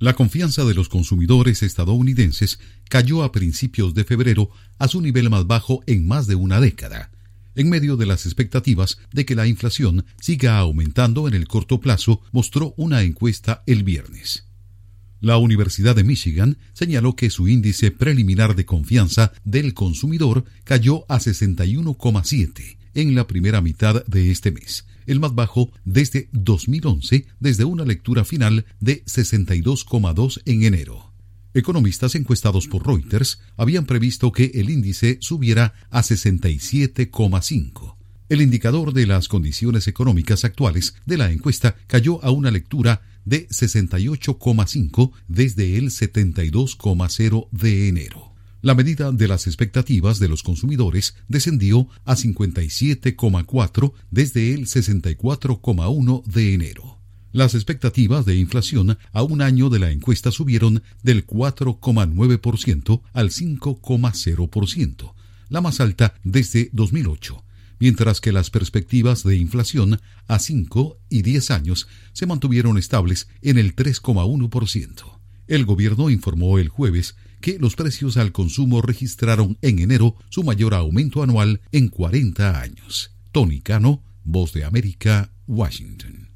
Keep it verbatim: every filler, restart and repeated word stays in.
La confianza de los consumidores estadounidenses cayó a principios de febrero a su nivel más bajo en más de una década, en medio de las expectativas de que la inflación siga aumentando en el corto plazo, mostró una encuesta el viernes. La Universidad de Michigan señaló que su índice preliminar de confianza del consumidor cayó a sesenta y uno coma siete en la primera mitad de este mes, el más bajo desde dos mil once, desde una lectura final de sesenta y dos coma dos en enero. Economistas encuestados por Reuters habían previsto que el índice subiera a sesenta y siete coma cinco. El indicador de las condiciones económicas actuales de la encuesta cayó a una lectura de sesenta y ocho coma cinco desde el setenta y dos coma cero de enero. La medida de las expectativas de los consumidores descendió a cincuenta y siete coma cuatro desde el sesenta y cuatro coma uno de enero. Las expectativas de inflación a un año de la encuesta subieron del cuatro coma nueve por ciento al cinco coma cero por ciento, la más alta desde dos mil ocho, mientras que las perspectivas de inflación a cinco y diez años se mantuvieron estables en el tres coma uno por ciento. El gobierno informó el jueves que los precios al consumo registraron en enero su mayor aumento anual en cuarenta años. Tony Cano, Voz de América, Washington.